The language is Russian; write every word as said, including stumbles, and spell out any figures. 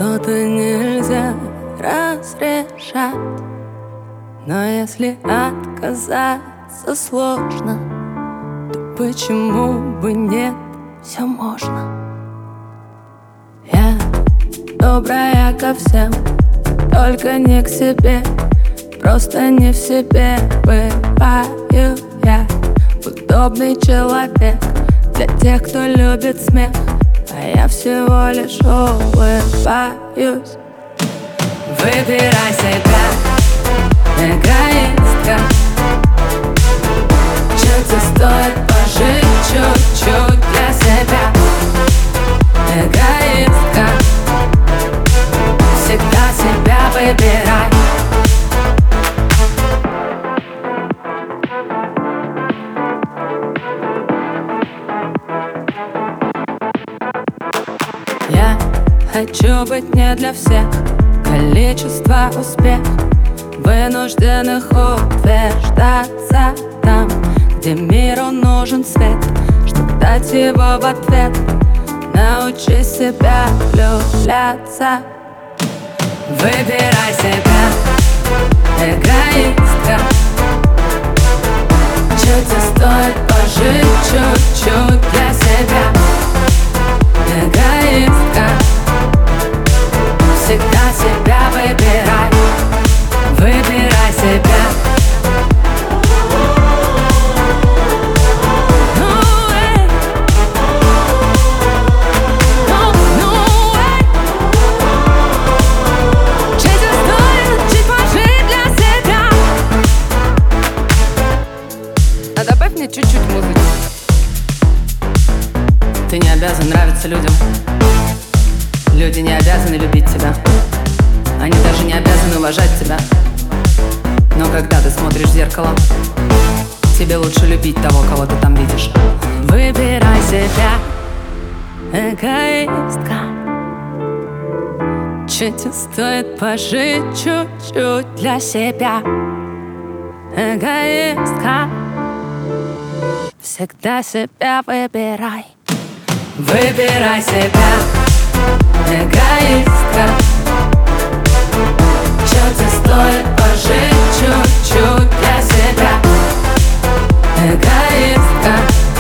Что-то нельзя разрешать, но если отказаться сложно, то почему бы нет, все можно. Я добрая ко всем, только не к себе. Просто не в себе бываю я. Удобный человек для тех, кто любит смех, а я всего лишь улыбаюсь. Выбирай себя, эгоистка. Чё тебе стоит пожить чуть-чуть для себя? Эгоистка, всегда себя выбирай. Я хочу быть не для всех, количество успех, вынужденных утверждаться там, где миру нужен свет, чтоб дать его в ответ. Научи себя влюбляться. Выбирай себя, эгоистка. Чё тебе стоит пожить чуть-чуть для себя? Эгоистка, всегда себя выбирай. Выбирай себя. А добавь мне чуть-чуть музыки. Ты не обязан нравиться людям. Люди не обязаны любить тебя. Они даже не обязаны уважать тебя. Но когда ты смотришь в зеркало, тебе лучше любить того, кого ты там видишь. Выбирай себя, эгоистка. Чё тебе стоит пожить чуть-чуть для себя? Эгоистка, всегда себя выбирай. Выбирай себя, эгоистка. Чё тебе стоит пожить чуть-чуть для себя? Эгоистка.